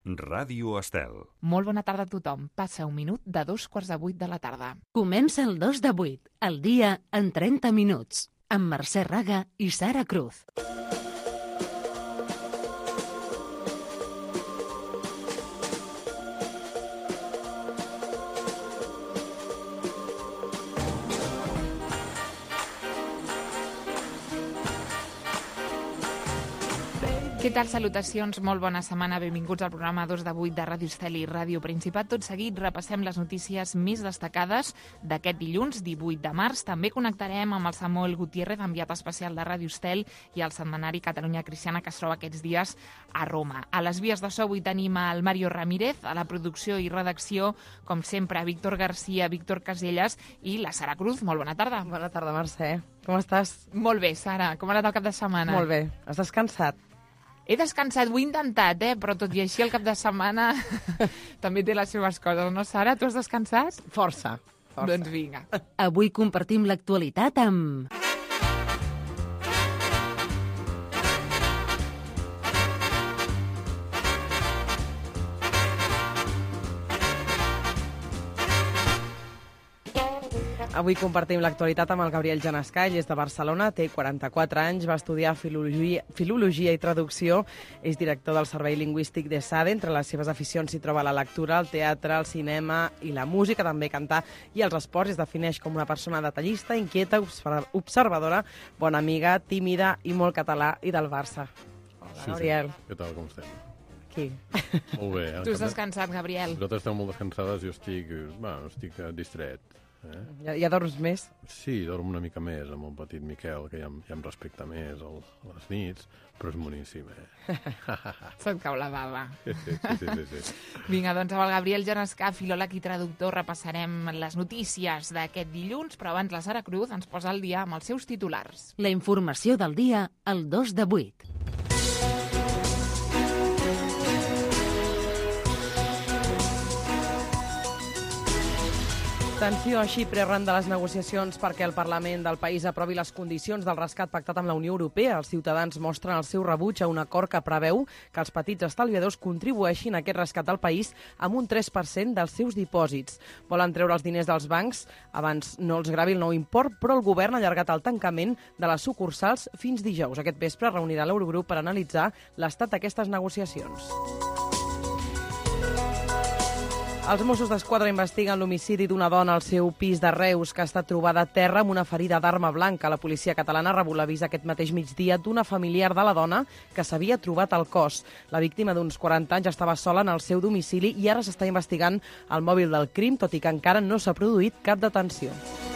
Ràdio Estel. Molt bona tarda a tothom. Passa un minut de 7:45 de la tarda. Comença el 2 de 8, el dia en 30 minuts, amb Mercè Raga i Sara Cruz. Què tal? Salutacions, molt bona setmana. Benvinguts al programa 2 de 8 de Ràdio Estel i Ràdio Principat. Tot seguit repassem les notícies més destacades d'aquest dilluns, 18 de març. També connectarem amb el Samuel Gutiérrez, enviat especial de Ràdio Estel, i el setmanari Catalunya Cristiana, que es troba aquests dies a Roma. A les vies de so avui tenim el Mario Ramírez, a la producció i redacció, com sempre, Víctor Garcia, Víctor Caselles i la Sara Cruz. Molt bona tarda. Bona tarda, Mercè. Com estàs? Molt bé, Sara. Com ha anat el cap de setmana? Molt bé. Has descansat? He descansat, ho he intentat, però tot i així el cap de setmana també té les seves coses, no, Sara? Tu has descansat? Força. Doncs vinga. Avui compartim l'actualitat amb... Avui compartim l'actualitat amb el Gabriel Genescall, és de Barcelona, té 44 anys, va estudiar filologia i traducció, és director del Servei Lingüístic de SADE. Entre les seves aficions s'hi troba la lectura, el teatre, el cinema i la música, també cantar i els esports. Es defineix com una persona detallista, inquieta, observadora, bona amiga, tímida i molt català i del Barça. Hola, Gabriel. Sí. Què tal, com estem? Qui? Molt bé. Tu has descansat, Gabriel. Vosaltres esteu molt descansades, jo estic distret. Ja dorms més? Sí, dormo una mica més amb el petit Miquel, que ja em respecta més a les nits, però és boníssim, Se't cau la bava. Sí. Vinga, doncs amb el Gabriel Genescà, filòleg i traductor, repassarem les notícies d'aquest dilluns, però abans la Sara Cruz ens posa al dia amb els seus titulars. La informació del dia, el 2 de 8. Tensió a Xipre arran de les negociacions perquè el Parlament del país aprovi les condicions del rescat pactat amb la Unió Europea. Els ciutadans mostren el seu rebuig a un acord que preveu que els petits estalviadors contribueixin a aquest rescat al país amb un 3% dels seus dipòsits. Volen treure els diners dels bancs abans no els gravi el nou import, però el govern ha allargat el tancament de les sucursals fins dijous. Aquest vespre reunirà l'Eurogrup per analitzar l'estat d'aquestes negociacions. Els Mossos d'Esquadra investiguen l'homicidi d'una dona al seu pis de Reus, que ha estat trobada a terra amb una ferida d'arma blanca. La policia catalana ha rebut l'avís aquest mateix migdia d'una familiar de la dona que s'havia trobat al cos. La víctima, d'uns 40 anys, estava sola en el seu domicili i ara s'està investigant el mòbil del crim, tot i que encara no s'ha produït cap detenció.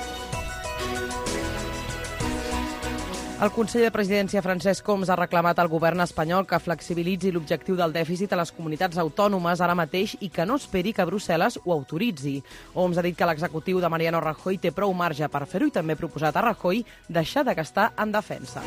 El conseller de Presidència, Francesc Homs, ha reclamat al govern espanyol que flexibilitzi l'objectiu del dèficit a les comunitats autònomes ara mateix i que no esperi que Brussel·les ho autoritzi. Homs ha dit que l'executiu de Mariano Rajoy té prou marge per fer-ho i també ha proposat a Rajoy deixar de gastar en defensa.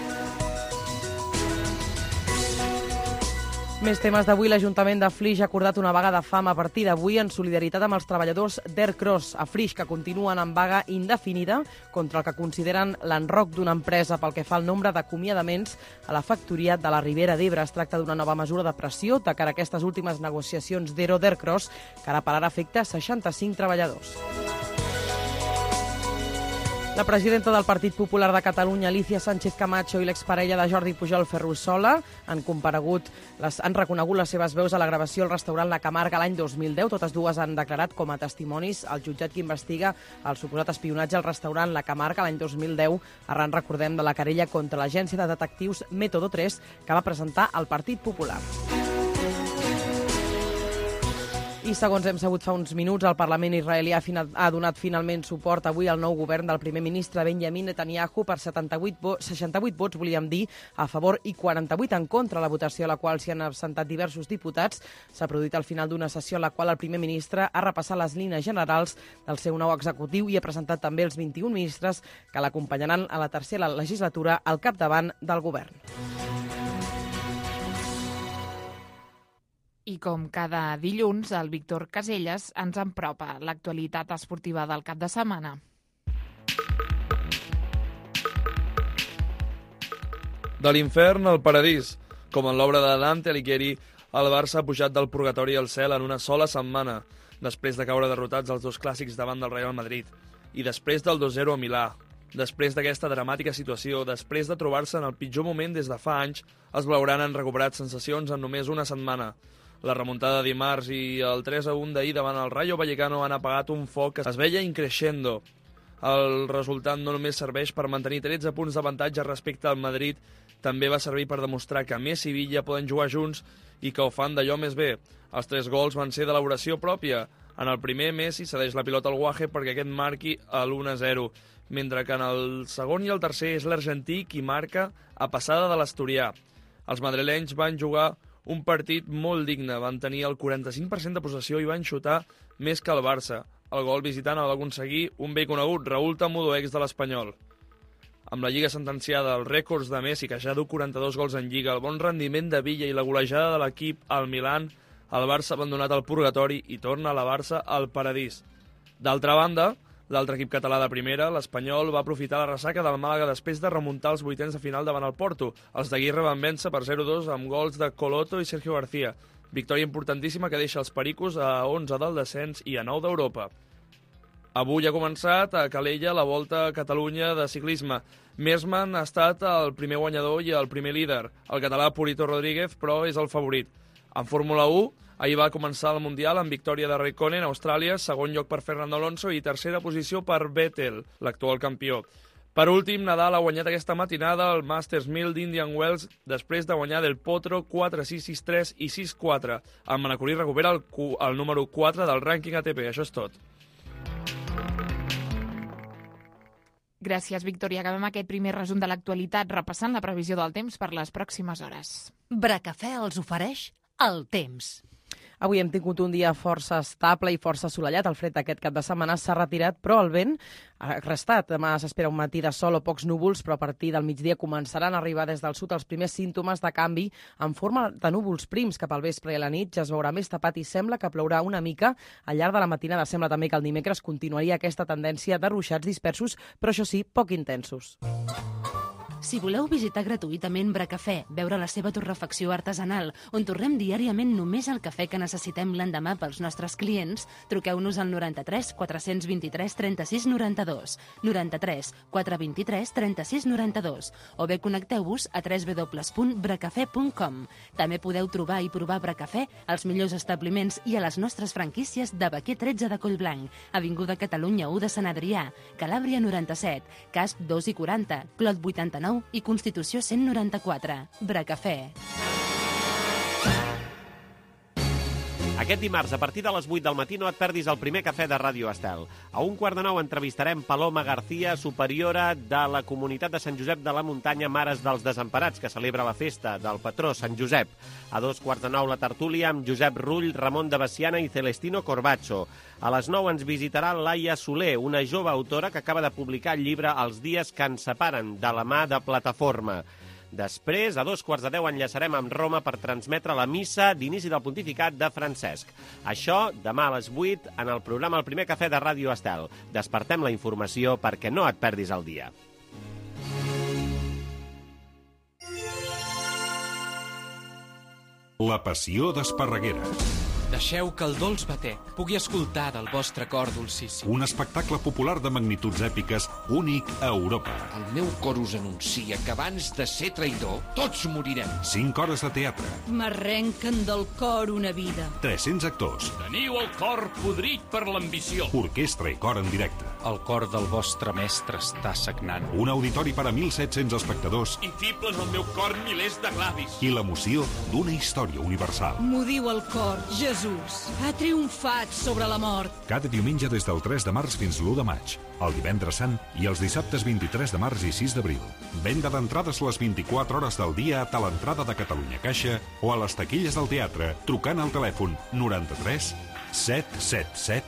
Més temes d'avui. L'Ajuntament de Flix ha acordat una vaga de fam a partir d'avui en solidaritat amb els treballadors d'Aircross a Flix, que continuen en vaga indefinida contra el que consideren l'enroc d'una empresa pel que fa al nombre d'acomiadaments a la factoria de la Ribera d'Ebre. Es tracta d'una nova mesura de pressió de cara a aquestes últimes negociacions d'ERO d'Aircross, que ara per ara afecta 65 treballadors. La presidenta del Partit Popular de Catalunya, Alicia Sánchez Camacho, i l'exparella de Jordi Pujol, Ferrusola, han reconegut les seves veus a la gravació al restaurant La Camarga l'any 2010. Totes dues han declarat com a testimonis al jutjat que investiga el suposat espionatge al restaurant La Camarga l'any 2010, arran, recordem, de la querella contra l'agència de detectius Método 3 que va presentar el Partit Popular. I segons hem sabut fa uns minuts, el Parlament israelià ha donat finalment suport avui al nou govern del primer ministre Benjamin Netanyahu per 68 vots, volíem dir, a favor i 48 en contra. La votació a la qual s'hi han absentat diversos diputats s'ha produït al final d'una sessió en la qual el primer ministre ha repassat les línies generals del seu nou executiu i ha presentat també els 21 ministres que l'acompanyaran a la tercera legislatura al capdavant del govern. I com cada dilluns, el Víctor Caselles ens empropa l'actualitat esportiva del cap de setmana. De l'infern al paradís. Com en l'obra de Dante Alighieri, El Barça ha pujat del purgatori al cel en una sola setmana, després de caure derrotats els dos clàssics davant del Real Madrid. I després del 2-0 a Milà, després d'aquesta dramàtica situació, després de trobar-se en el pitjor moment des de fa anys, els blaugrana han recuperat sensacions en només una setmana. La remuntada de dimarts i el 3-1 d'ahir davant el Rayo Vallecano han apagat un foc que es veia increixendo. El resultat no només serveix per mantenir 13 punts d'avantatge respecte al Madrid, també va servir per demostrar que Messi i Villa poden jugar junts i que ho fan d'allò més bé. Els 3 gols van ser d'elaboració pròpia. En el primer, Messi cedeix la pilota al Guaje perquè aquest marqui l'1-0, mentre que en el segon i el tercer és l'argentí qui marca a passada de l'asturià. Els madrilenys van jugar un partit molt digne, van tenir el 45% de possessió i van xutar més que el Barça. El gol visitant el va aconseguir un vell conegut, Raúl Tamudo, ex de l'Espanyol. Amb la Lliga sentenciada, els rècords de Messi, que ja du 42 gols en Lliga, el bon rendiment de Villa i la golejada de l'equip al Milan, el Barça ha abandonat el purgatori i torna a la Barça al paradís. D'altra banda, l'altre equip català de primera, l'Espanyol, va aprofitar la ressaca del Màlaga després de remuntar els vuitens de final davant el Porto. Els d'Aguirre van vèncer per 0-2 amb gols de Coloto i Sergio García. Victòria importantíssima que deixa els pericos a 11 del descens i a 9 d'Europa. Avui ha començat a Calella la Volta a Catalunya de ciclisme. Mersman ha estat el primer guanyador i el primer líder. El català Purito Rodríguez, però, és el favorit. En Fórmula 1, ahir va començar el Mundial amb victòria de Raikkonen a Austràlia, segon lloc per Fernando Alonso i tercera posició per Vettel, l'actual campió. Per últim, Nadal ha guanyat aquesta matinada el Masters 1000 d'Indian Wells després de guanyar del Potro 4-6, 6-3 i 6-4. El manacorí recupera el número 4 del rànquing ATP. Això és tot. Gràcies, Victòria. Acabem aquest primer resum de l'actualitat repassant la previsió del temps per les pròximes hores. Bracafè els ofereix el temps. Avui hem tingut un dia força estable i força assolellat. El fred aquest cap de setmana s'ha retirat, però el vent ha restat. Demà s'espera un matí de sol o pocs núvols, però a partir del migdia començaran a arribar des del sud els primers símptomes de canvi en forma de núvols prims cap al vespre i a la nit. Ja es veurà més tapat i sembla que plourà una mica al llarg de la matinada. Sembla també que el dimecres continuaria aquesta tendència de ruixats dispersos, però això sí, poc intensos. Si voleu visitar gratuïtament Bracafè, veure la seva torrefacció artesanal, on torrem diàriament només el cafè que necessitem l'endemà pels nostres clients, truqueu-nos al 93 423 36 92, 93 423 36 92, o bé connecteu-vos a www.bracafè.com. També podeu trobar i provar Bracafè als millors establiments i a les nostres franquícies de Baquer 13 de Collblanc, Avinguda Catalunya 1 de Sant Adrià, Calàbria 97, Casp 2 i 40, Clot 89 i Constitució 194. Bracafè. Aquest dimarts, a partir de les 8 del matí, no et perdis el primer cafè de Ràdio Estel. A 1:15 entrevistarem Paloma García, superiora de la comunitat de Sant Josep de la Muntanya, Mares dels Desemparats, que celebra la festa del patró Sant Josep. A 2:15 la tertúlia amb Josep Rull, Ramon de Baciana i Celestino Corbacho. A les 9 ens visitarà Laia Soler, una jove autora que acaba de publicar el llibre Els dies que ens separen, de la mà de Plataforma. Després, a 2:15 enllaçarem amb Roma per transmetre la missa d'inici del pontificat de Francesc. Això demà a les 8 en el programa El primer cafè de Ràdio Estel. Despertem la informació perquè no et perdis el dia. La passió d'Esparreguera. Deixeu que el dolç batec pugui escoltar del vostre cor dolcíssim. Un espectacle popular de magnituds èpiques únic a Europa. El meu cor us anuncia que abans de ser traïdor, tots morirem. 5 hores de teatre. M'arrenquen del cor una vida. 300 actors. Teniu el cor podrit per l'ambició. Orquestra i cor en directe. El cor del vostre mestre està sagnant. Un auditori per a 1.700 espectadors. I fiblen al meu cor milers de glavis. I l'emoció d'una història universal. M'ho diu el cor, Jesús ha triomfat sobre la mort. Cada diumenge des del 3 de març fins l'1 de maig, el divendres sant i els dissabtes 23 de març i 6 d'abril. Venda d'entrades les 24 hores del dia a l'entrada de Catalunya Caixa o a les taquilles del teatre trucant al telèfon 93 777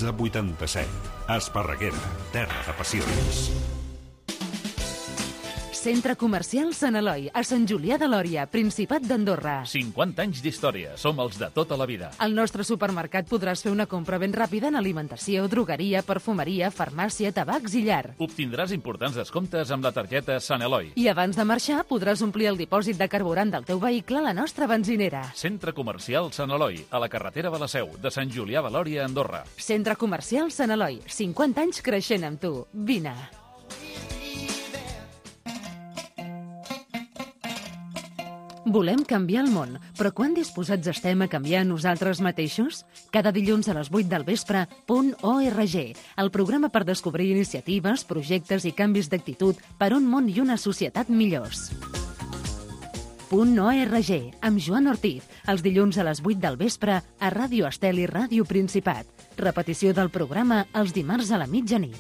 1587. Esparreguera, terra de passions. Centre Comercial Sant Eloi, a Sant Julià de Lòria, Principat d'Andorra. 50 anys d'història, som els de tota la vida. Al nostre supermercat podràs fer una compra ben ràpida en alimentació, drogueria, perfumeria, farmàcia, tabacs i llar. Obtindràs importants descomptes amb la targeta Sant Eloi. I abans de marxar podràs omplir el dipòsit de carburant del teu vehicle a la nostra benzinera. Centre Comercial Sant Eloi, a la carretera de la Seu, de Sant Julià de Lòria, Andorra. Centre Comercial Sant Eloi, 50 anys creixent amb tu. Vine. Volem canviar el món, però quan disposats estem a canviar nosaltres mateixos? Cada dilluns a les 8 del vespre, .org, el programa per descobrir iniciatives, projectes i canvis d'actitud per un món i una societat millors. .org, amb Joan Ortiz, els dilluns a les 8 del vespre a Ràdio Estel i Ràdio Principat. Repetició del programa els dimarts a la mitjanit.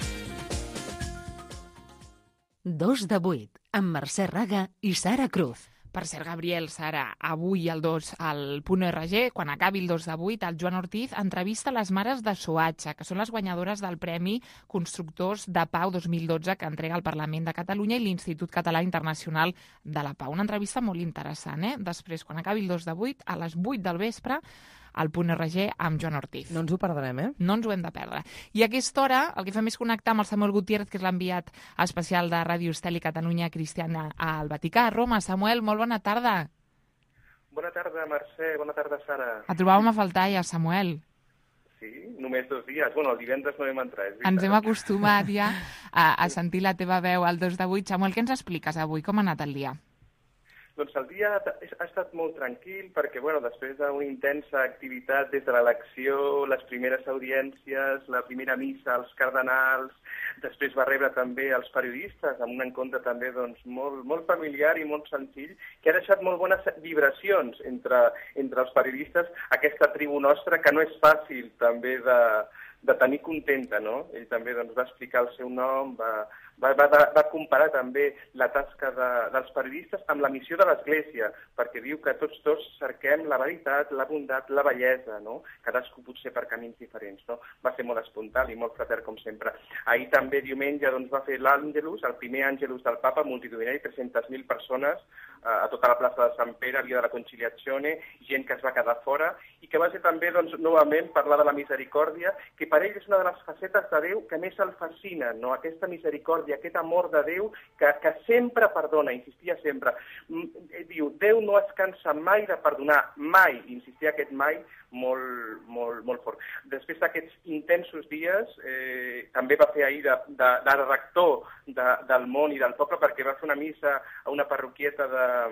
2 de 8, amb Mercè Raga i Sara Cruz. Per cert, Gabriel, Sara, avui al 2 al .org, quan acabi el 2 de 8, el Joan Ortiz entrevista les mares de Soatxa, que són les guanyadores del Premi Constructors de Pau 2012 que entrega el Parlament de Catalunya i l'Institut Català Internacional de la Pau. Una entrevista molt interessant, eh? Després, quan acabi el 2 de 8, a les 8 del vespre, al .org amb Joan Ortiz. No ens ho perdrem, eh? No ens ho hem de perdre. I a aquesta hora el que fem és connectar amb el Samuel Gutiérrez, que és l'enviat especial de Ràdio Estel i Catalunya Cristiana al Vaticà, a Roma. Samuel, molt bona tarda. Bona tarda, Mercè. Bona tarda, Sara. Et trobàvem a faltar ja, Samuel. Sí, només 2 dies. Bueno, el divendres no vam entrar. Ens hem acostumat ja a sentir la teva veu al 2 de 8. Samuel, què ens expliques avui? Com ha anat el dia? Doncs el dia ha estat molt tranquil perquè, bueno, després d'una intensa activitat des de l'elecció, les primeres audiències, la primera missa als cardenals, després va rebre també els periodistes amb un encontre també doncs, molt familiar i molt senzill, que ha deixat molt bones vibracions entre els periodistes, aquesta tribu nostra que no és fàcil també de tenir contenta, no? Ell també doncs, va explicar el seu nom, va comparar també la tasca dels periodistes amb la missió de l'Església, perquè diu que tots dos cerquem la veritat, la bondat, la bellesa, no? Cadascú potser per camins diferents, no? Va ser molt espontani, molt frater, com sempre. Ahir també, diumenge, doncs, va fer l'Àngelus, el primer Àngelus del Papa, multitudinari, 300.000 persones a tota la plaça de Sant Pere, el dia de la Conciliazione, gent que es va quedar fora, i que va ser també, doncs, novament, parlar de la misericòrdia, que per ell és una de les facetes de Déu que més el fascina, no? Aquesta misericòrdia, aquest amor de Déu que sempre perdona, insistia sempre. Diu, Déu no es cansa mai de perdonar, mai, insistia aquest mai, molt fort. Després d'aquests intensos dies, també va fer ahir de rector del món i del poble, perquè va fer una missa a una parroquieta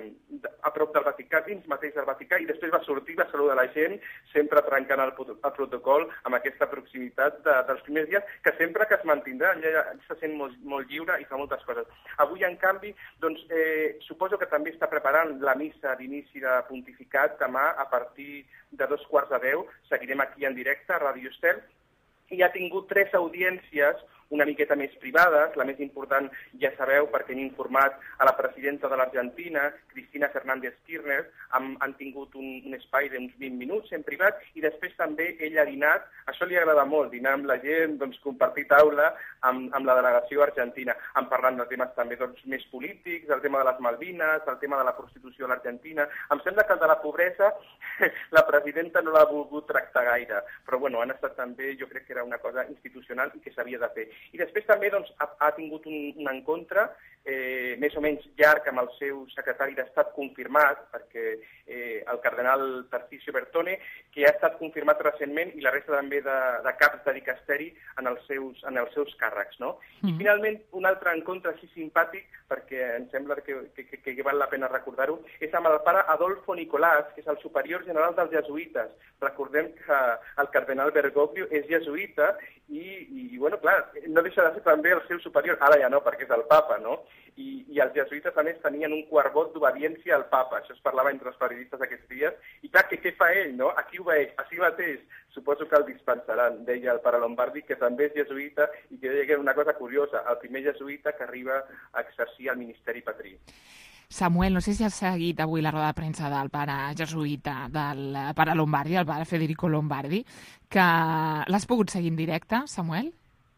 a prop del Vaticà, dins mateix del Vaticà, i després va sortir, va saludar la gent, sempre trencant el protocol amb aquesta proximitat dels primers dies, que sempre que es mantindrà, ella se sent molt lliure i fa moltes coses. Avui, en canvi, doncs, suposo que també està preparant la missa d'inici de pontificat demà a partir de 9:15, seguirem aquí en directe a Ràdio Estel, i ha tingut 3 audiències una miqueta més privades. La més important, ja sabeu, perquè hem informat a la presidenta de l'Argentina, Cristina Fernández Kirchner, han tingut un espai d'uns 20 minuts en privat, i després també ella ha dinat, això li agrada molt, dinar amb la gent, doncs, compartir taula amb la delegació argentina. Han parlat de temes també doncs, més polítics, el tema de les Malvines, el tema de la prostitució a l'Argentina. Em sembla que el de la pobresa la presidenta no l'ha volgut tractar gaire, però bueno, han estat també, jo crec que era una cosa institucional i que s'havia de fer. I després també doncs, ha tingut un encontre més o menys llarg amb el seu secretari d'Estat confirmat, perquè el cardenal Tarcisio Bertone, que ha estat confirmat recentment, i la resta també de caps de dicasteri en els seus càrrecs, no? I finalment, un altre encontre així simpàtic, perquè em sembla que val la pena recordar-ho, és amb el pare Adolfo Nicolás, que és el superior general dels jesuïtes. Recordem que el cardenal Bergoglio és jesuïta i bueno, clar, no deixa de ser també el seu superior, ara ja no, perquè és el papa, no? I els jesuïtes, a més, tenien un quart vot d'obediència al papa. Això es parlava entre els periodistes aquests dies. I clar, què fa ell, no? A qui obeeix? A si mateix. Suposo que el dispensaran, deia el pare Lombardi, que també és jesuïta, i que deia que era una cosa curiosa, el primer jesuïta que arriba a exercir el ministeri patrí. Samuel, no sé si has seguit avui la roda de premsa del pare jesuïta, del pare Lombardi, el pare Federico Lombardi, que l'has pogut seguir en directe, Samuel?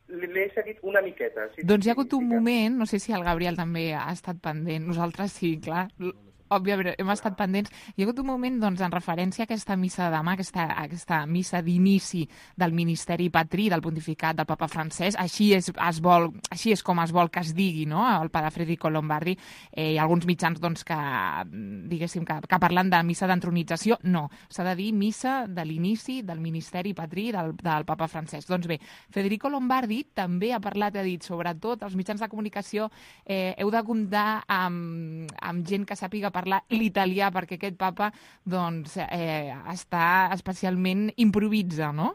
L'he seguit una miqueta. Sí, doncs hi ha hagut un moment, no sé si el Gabriel també ha estat pendent, nosaltres sí, clar, òbviament hem estat pendents, hi ha hagut un moment doncs, en referència a aquesta missa de demà, aquesta missa d'inici del Ministeri Patrí, del pontificat del papa Francesc, així és com es vol que es digui, no?, el pare Federico Lombardi. Hi ha alguns mitjans doncs, que, diguéssim, que parlen de missa d'entronització. No, s'ha de dir missa de l'inici del Ministeri Patrí del papa Francesc. Doncs bé, Federico Lombardi també ha parlat, ha dit, sobretot els mitjans de comunicació heu de comptar amb gent que sàpiga parlar l'italià, perquè aquest papa doncs, està especialment improvisa, no?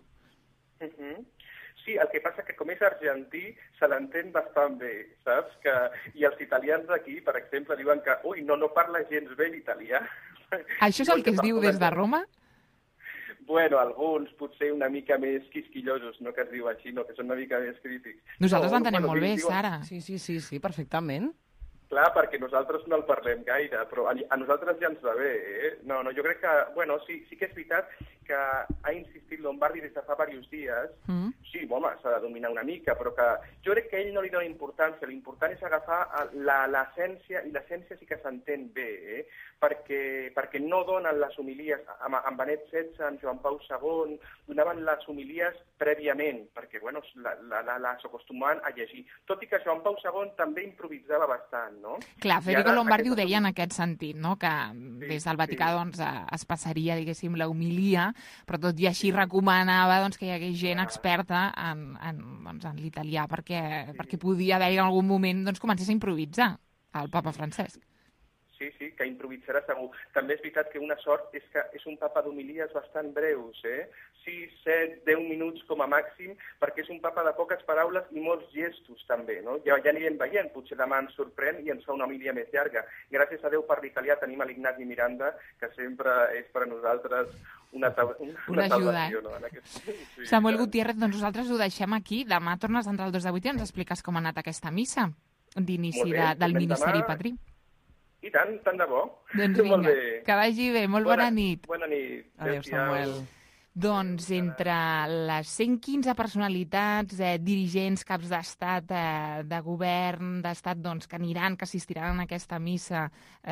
Sí, el que passa que com és argentí se l'entén bastant bé, saps? I els italians d'aquí, per exemple, diuen que no parla gens bé l'italià. Això és el que es diu des de Roma? Bueno, alguns potser una mica més quisquillosos, no que es diu així, no, que són una mica més crítics. Nosaltres l'entenem molt bé, Sara. Sí, perfectament. Clar, perquè nosaltres no el parlem gaire, però a nosaltres ja ens va bé, eh? No, jo crec que, bueno, sí que és veritat que ha insistit Lombardi des de fa diversos dies. Sí, home, s'ha de dominar una mica, però que jo crec que ell no li dona importància. L'important és agafar l'essència, i l'essència sí que s'entén bé, perquè no donen les homilies, en Benet XVI, en Joan Pau II, donaven les homilies prèviament, perquè, bueno, les acostumaven a llegir. Tot i que Joan Pau II també improvisava bastant, no? Clar, Federico Lombardi ho deia en aquest sentit, no?, que des del Vaticà doncs, es passaria, diguéssim, la homilia, però tot i així recomanava doncs, que hi hagués gent experta en l'italià, perquè podia haver en algun moment doncs, comencés a improvisar el papa Francesc. Sí, que improvisarà segur. També és veritat que una sort és que és un papa d'homilies bastant breus, 6, 7, 10 minuts com a màxim, perquè és un papa de poques paraules i molts gestos també, no? Ja anirem veient, potser demà ens sorprèn i ens fa una homilia més llarga. Gràcies a Déu per l'italià tenim l'Ignasi Miranda, que sempre és per a nosaltres una salvació. No? Samuel Gutiérrez, doncs nosaltres ho deixem aquí. Demà tornes a entrar al 2 de 8 i ens expliques com ha anat aquesta missa d'inici del Ministeri Patrí. I tant de bo. Doncs vinga, que vagi bé. Molt bona nit. Bona nit. Adéu, Samuel. Doncs entre les 115 personalitats, dirigents, caps d'estat, de govern, d'estat, doncs, que aniran, que assistiran a aquesta missa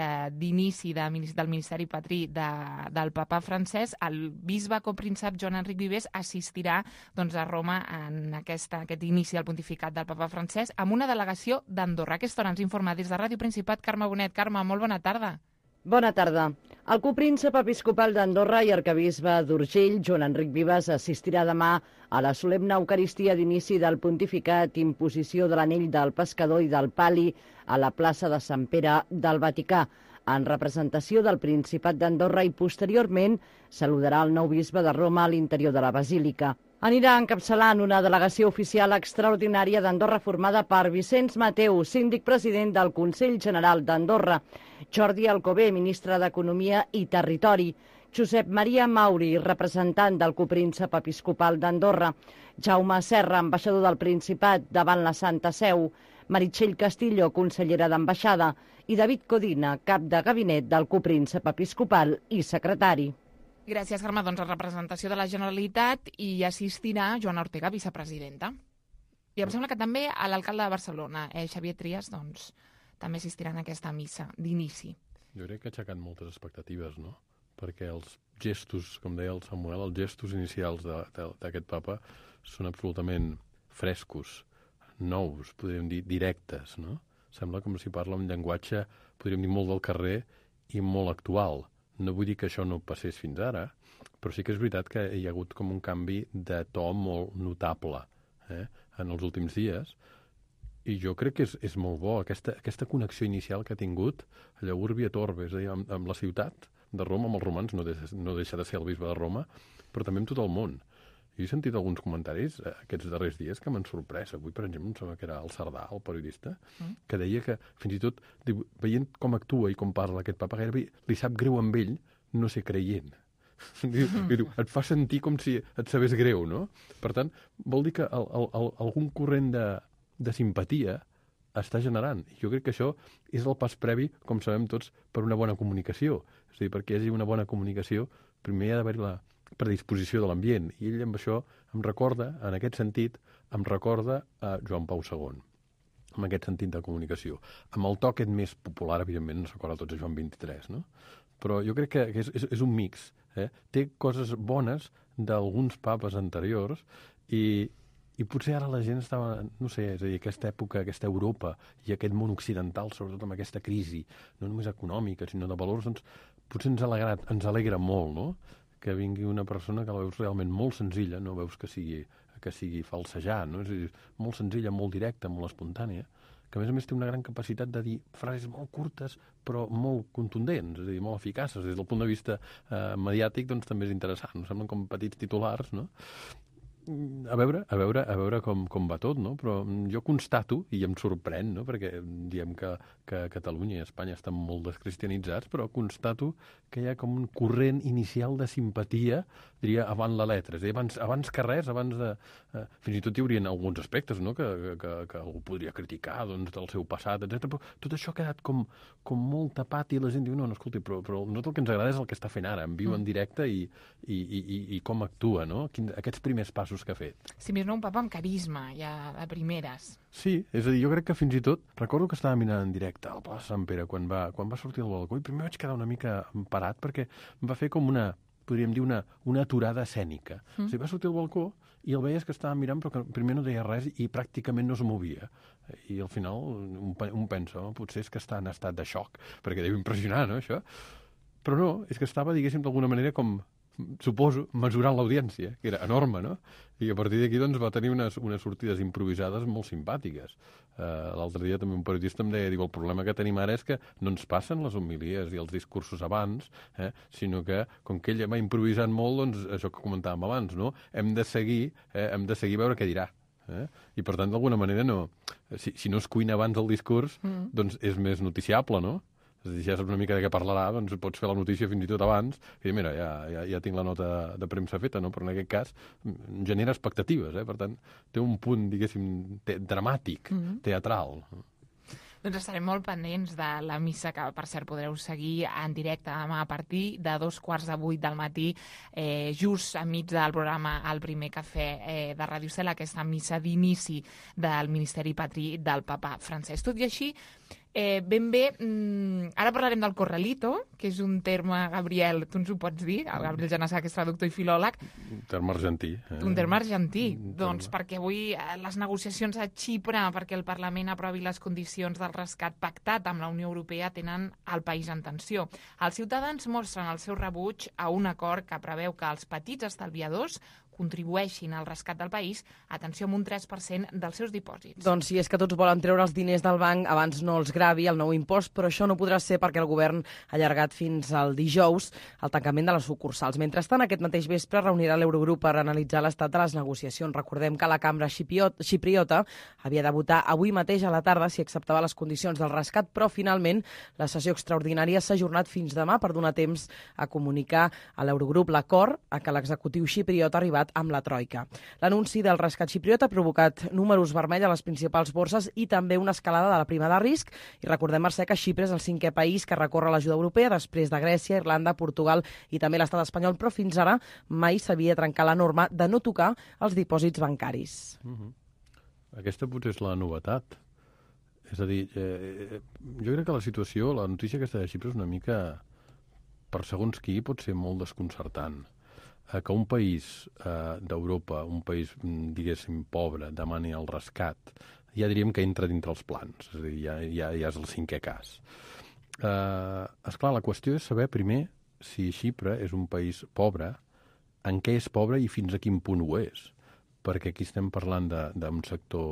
d'inici del Ministeri Patrí del papa Francesc, el bisbe copríncep Joan Enric Vives assistirà doncs, a Roma en aquest inici del pontificat del papa Francesc amb una delegació d'Andorra. A aquesta hora ens informa des de Ràdio Principat Carme Bonet. Carme, molt bona tarda. Bona tarda. El copríncep episcopal d'Andorra i arquebisbe d'Urgell, Joan Enric Vives, assistirà demà a la solemne Eucaristia d'inici del pontificat, imposició de l'anell del pescador i del pali a la plaça de Sant Pere del Vaticà, en representació del Principat d'Andorra, i posteriorment saludarà el nou bisbe de Roma a l'interior de la basílica. Anirà encapçalant una delegació oficial extraordinària d'Andorra formada per Vicenç Mateu, síndic president del Consell General d'Andorra, Jordi Alcover, ministre d'Economia i Territori, Josep Maria Mauri, representant del copríncep episcopal d'Andorra, Jaume Serra, ambaixador del Principat davant la Santa Seu, Meritxell Castillo, consellera d'Ambaixada, i David Codina, cap de gabinet del copríncep episcopal i secretari. Gràcies, Carme. Doncs la representació de la Generalitat i assistirà Joana Ortega, vicepresidenta. I em sembla que també a l'alcalde de Barcelona, Xavier Trias, doncs, també assistirà en aquesta missa d'inici. Jo crec que ha aixecat moltes expectatives, no? Perquè els gestos, com deia el Samuel, els gestos inicials d'aquest papa són absolutament frescos, nous, podríem dir directes, no? Sembla com si parla un llenguatge, podríem dir, molt del carrer i molt actual. No vull dir que això no passés fins ara, però sí que és veritat que hi ha hagut com un canvi de to molt notable en els últims dies, i jo crec que és molt bo aquesta connexió inicial que ha tingut allà Urbi et Orbi, és a dir, amb la ciutat de Roma, amb els romans, no deixa de ser el bisbe de Roma, però també amb tot el món. Jo he sentit alguns comentaris aquests darrers dies que m'han sorprès. Avui, per exemple, em sembla que era el Cerdà, el periodista, que deia que, fins i tot, veient com actua i com parla aquest papa, gairebé li sap greu amb ell no ser creient. Diu, et fa sentir com si et sabés greu, no? Per tant, vol dir que algun corrent de simpatia està generant. Jo crec que això és el pas previ, com sabem tots, per una bona comunicació. És a dir, perquè hi hagi una bona comunicació, primer hi ha d'haver predisposició de l'ambient. I ell amb això em recorda, en aquest sentit, em recorda a Joan Pau II, amb aquest sentit de comunicació. Amb el to aquest més popular, evidentment, no s'acorda tots a Joan XXIII, no? Però jo crec que és un mix. Té coses bones d'alguns papes anteriors i potser ara la gent estava, no sé, és a dir, aquesta època, aquesta Europa i aquest món occidental, sobretot amb aquesta crisi, no només econòmica, sinó de valors, doncs potser ens alegra molt, no?, que vingui una persona que la veus realment molt senzilla, no veus que sigui falsejant, no? És a dir, molt senzilla, molt directa, molt espontània, que a més té una gran capacitat de dir frases molt curtes però molt contundents, és a dir, molt eficaces. Des del punt de vista mediàtic, doncs també és interessant. Semblen com petits titulars, no? A veure com va tot, no? Però jo constato, i em sorprèn, no? Perquè diem que Catalunya i Espanya estan molt descristianitzats, però constato que hi ha com un corrent inicial de simpatia, diria, avant la letra. És a dir, abans que res, fins i tot hi haurien alguns aspectes, no?, que algú podria criticar, doncs, del seu passat, etc. Però tot això ha quedat com molt tapat i la gent diu, no, escolti, però nosaltres el que ens agrada és el que està fent ara, en viu, en directe i com actua, no? Aquests primers passos que ha fet. Si més no, un papa amb carisma, ja de primeres. Sí, és a dir, jo crec que fins i tot, recordo que estava mirant en directe al plaça Sant Pere quan va sortir al balcó i primer vaig quedar una mica emparat perquè em va fer com podríem dir, una aturada escènica. O sigui, va sortir al balcó i el veies que estava mirant però que primer no deia res i pràcticament no es movia. I al final un pensa, potser és que està en estat de xoc, perquè deu impressionar, no, això? Però no, és que estava, diguéssim, d'alguna manera com, suposo, mesurant l'audiència, que era enorme, no? I a partir d'aquí doncs, va tenir unes sortides improvisades molt simpàtiques. L'altre dia també un periodista em deia, diu, el problema que tenim ara és que no ens passen les homilies i els discursos abans, sinó que, com que ell va improvisant molt, doncs, això que comentàvem abans, no? Hem de seguir a veure què dirà. I, per tant, d'alguna manera, si no es cuina abans el discurs, doncs és més noticiable, no? És a dir, si ja saps una mica de què parlarà, doncs pots fer la notícia fins i tot abans i dir, mira, ja tinc la nota de premsa feta, no? Però en aquest cas genera expectatives, per tant, té un punt, diguéssim, dramàtic, teatral. Doncs estarem molt pendents de la missa, que per cert podreu seguir en directe demà a partir de 7:15 del matí, just enmig del programa El Primer Cafè de Ràdio Estel, aquesta missa d'inici del Ministeri Patri del papa Francesc. Tot i així, ben bé, ara parlarem del corralito, que és un terme, Gabriel, tu ens ho pots dir? El Gabriel Genassà, que és traductor i filòleg. Un terme argentí. Un terme argentí. Doncs perquè avui les negociacions a Xipre perquè el Parlament aprovi les condicions del rescat pactat amb la Unió Europea tenen el país en tensió. Els ciutadans mostren el seu rebuig a un acord que preveu que els petits estalviadors contribueixin al rescat del país, atenció, amb un 3% dels seus dipòsits. Doncs si és que tots volen treure els diners del banc abans no els gravi el nou impost, però això no podrà ser perquè el govern ha allargat fins al dijous el tancament de les sucursals. Mentrestant, aquest mateix vespre reunirà l'Eurogrup per analitzar l'estat de les negociacions. Recordem que la cambra xipriota havia de votar avui mateix a la tarda si acceptava les condicions del rescat, però finalment la sessió extraordinària s'ha ajornat fins demà per donar temps a comunicar a l'Eurogrup l'acord a que l'executiu xipriota ha arribat amb la troika. L'anunci del rescat xipriota ha provocat números vermells a les principals borses i també una escalada de la prima de risc. I recordem, Mercè, que Xipre és el 5è país que recorre l'ajuda europea després de Grècia, Irlanda, Portugal i també l'estat espanyol, però fins ara mai s'havia trencat la norma de no tocar els dipòsits bancaris. Aquesta potser és la novetat. És a dir, jo crec que la situació, la notícia aquesta de Xipre és una mica, per segons qui, pot ser molt desconcertant. Que un país d'Europa, un país, diguéssim, pobre, demani el rescat, ja diríem que entra dintre els plans, és a dir, ja és el 5è cas. Esclar, la qüestió és saber primer si Xipre és un país pobre, en què és pobre i fins a quin punt ho és. Perquè aquí estem parlant d'un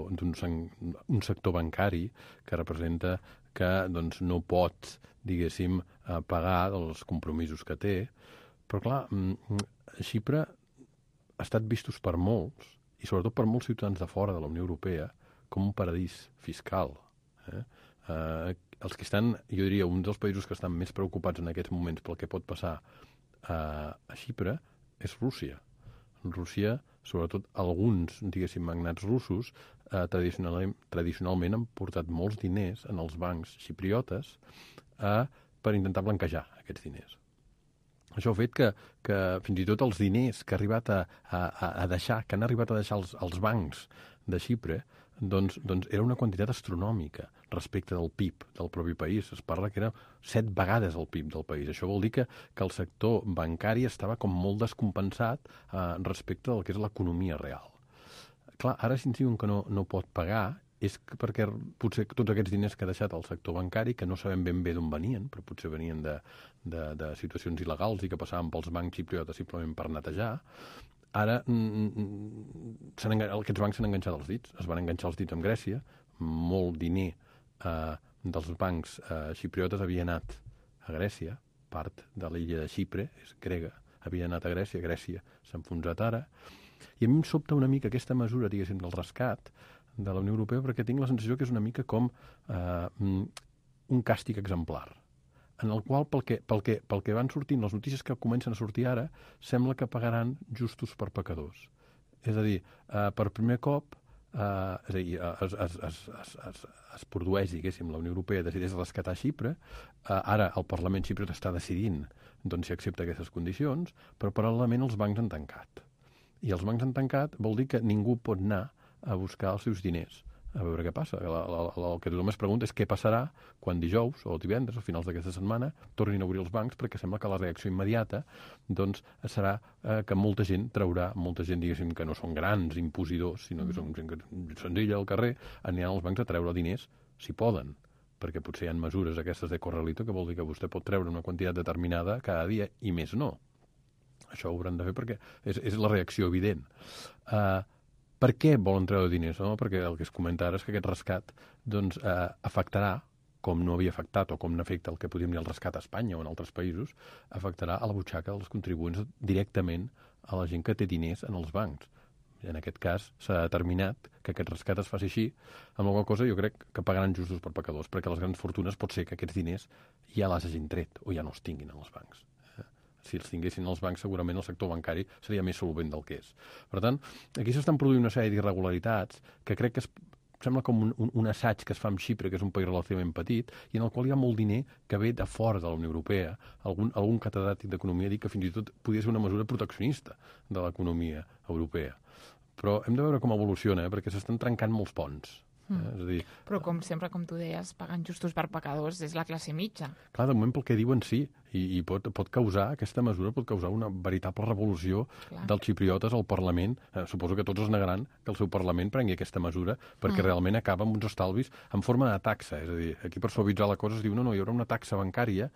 sector bancari que representa que doncs, no pot, diguéssim, pagar els compromisos que té. Però, clar, Xipre ha estat vistos per molts, i sobretot per molts ciutadans de fora de la Unió Europea, com un paradís fiscal. Els que estan, jo diria, un dels països que estan més preocupats en aquests moments pel que pot passar a Xipre és Rússia. Rússia, sobretot alguns, diguéssim, magnats russos, tradicionalment han portat molts diners en els bancs xipriotes per intentar blanquejar aquests diners. Això ha fet que fins i tot els diners que ha arribat a deixar, que han arribat a deixar els bancs de Xipre, doncs era una quantitat astronòmica respecte del PIB del propi país. Es parla que era 7 vegades el PIB del país. Això vol dir que el sector bancari estava com molt descompensat respecte del que és l'economia real. Clar, ara si ens diuen que no pot pagar és perquè potser tots aquests diners que ha deixat el sector bancari, que no sabem ben bé d'on venien, però potser venien de situacions il·legals i que passaven pels bancs xipriotes simplement per netejar, ara aquests bancs s'han enganxat els dits, es van enganxar els dits amb Grècia, molt diner dels bancs xipriotes havia anat a Grècia, part de l'illa de Xipre, és grega, havia anat a Grècia, Grècia s'ha enfonsat ara, i a mi em sobta una mica aquesta mesura, diguéssim, del rescat de la Unió Europea, perquè tinc la sensació que és una mica com un càstig exemplar, en el qual, pel que van sortint, les notícies que comencen a sortir ara, sembla que pagaran justos per pecadors. És a dir, per primer cop, és a dir, es produeix, diguéssim, la Unió Europea decideix rescatar Xipre, ara el Parlament xipriot està decidint si accepta aquestes condicions, però paral·lelament els bancs han tancat. I els bancs han tancat vol dir que ningú pot anar a buscar els seus diners, a veure què passa. El que tothom es pregunta és què passarà quan dijous o divendres, a finals d'aquesta setmana, tornin a obrir els bancs, perquè sembla que la reacció immediata serà que molta gent traurà, diguéssim, que no són grans imposidors, sinó que són gent senzilla al carrer, aniran als bancs a treure diners, si poden, perquè potser hi ha mesures aquestes de corralito que vol dir que vostè pot treure una quantitat determinada cada dia i més no. Això ho hauran de fer perquè és la reacció evident. Per què volen treure diners? No? Perquè el que es comenta ara és que aquest rescat afectarà, com no havia afectat o com n'afecta el que podríem dir el rescat a Espanya o en altres països, afectarà a la butxaca dels contribuents directament a la gent que té diners en els bancs. En aquest cas s'ha determinat que aquest rescat es faci així, amb la qual cosa jo crec que pagaran justos per pecadors, perquè les grans fortunes pot ser que aquests diners ja les hagin tret o ja no els tinguin en els bancs. Si els tinguessin els bancs, segurament el sector bancari seria més solvent del que és. Per tant, aquí s'estan produint una sèrie d'irregularitats que crec que sembla com un assaig que es fa amb Xipre, que és un país relativament petit, i en el qual hi ha molt diner que ve de fora de la Unió Europea. Algun catedràtic d'economia ha dit que fins i tot podia ser una mesura proteccionista de l'economia europea. Però hem de veure com evoluciona, perquè s'estan trencant molts ponts. És a dir, però com sempre, com tu deies, pagant justos per pecadors és la classe mitja. Clar, de moment pel que diuen sí, i pot causar, aquesta mesura pot causar una veritable revolució dels xipriotes al Parlament. Suposo que tots es negaran que el seu Parlament prengui aquesta mesura, perquè realment acaba amb uns estalvis en forma de taxa. És a dir, aquí per suavitzar la cosa es diu no, hi haurà una taxa bancària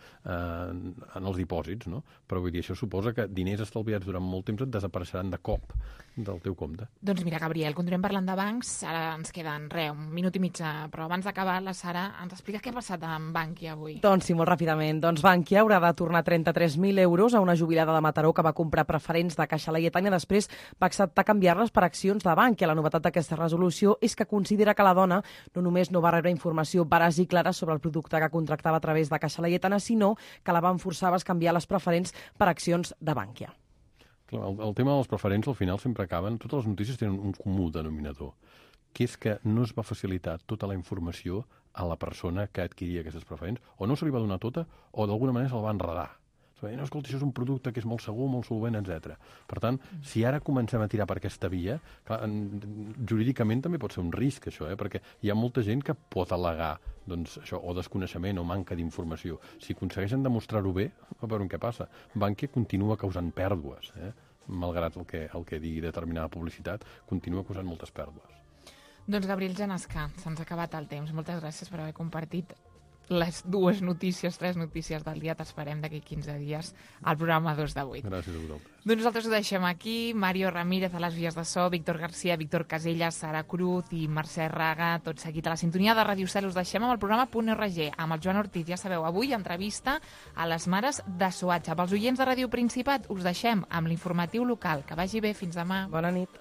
en els dipòsits, no? Però vull dir, això suposa que diners estalviats durant molt temps et desapareixeran de cop del teu compte. Doncs mira, Gabriel, continuem parlant de bancs, ara ens queden un minut i mig, però abans d'acabar, la Sara ens explica què ha passat amb Bankia avui. Doncs sí, molt ràpidament. Doncs Bankia haurà de tornar 33.000 euros a una jubilada de Mataró que va comprar preferents de Caixa Laietana i després va acceptar canviar-les per accions de Bankia. La novetat d'aquesta resolució és que considera que la dona no només no va rebre informació veraç i clara sobre el producte que contractava a través de Caixa Laietana, sinó que la van forçar a canviar les preferents per accions de Bankia. El tema dels preferents al final sempre acaben, totes les notícies tenen un comú denominador, que és que no es va facilitar tota la informació a la persona que adquiria aquestes preferents, o no se li va donar tota, o d'alguna manera se'l va enredar. No, escolta, això és un producte que és molt segur, molt solvent, etc. Per tant, si ara comencem a tirar per aquesta via, clar, jurídicament també pot ser un risc, això, perquè hi ha molta gent que pot al·legar això, o desconeixement o manca d'informació. Si aconsegueixen demostrar-ho bé, a veure què passa. Bankia continua causant pèrdues, malgrat el que digui determinada publicitat, continua causant moltes pèrdues. Doncs Gabriel Genescà, se'ns ha acabat el temps. Moltes gràcies per haver compartit les tres notícies del dia. T'esperem d'aquí 15 dies al programa 2 de 8. Gràcies a vosaltres. Doncs nosaltres ho deixem aquí. Mario Ramírez a les vies de so, Víctor García, Víctor Casellas, Sara Cruz i Mercè Raga, tot seguit a la sintonia de Ràdio Cel. Us deixem amb el programa .org, amb el Joan Ortiz. Ja sabeu, avui entrevista a les mares de Soatxa. Pels oients de Ràdio Principat us deixem amb l'informatiu local. Que vagi bé, fins demà. Bona nit.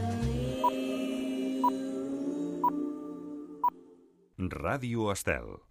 Ràdio Estel.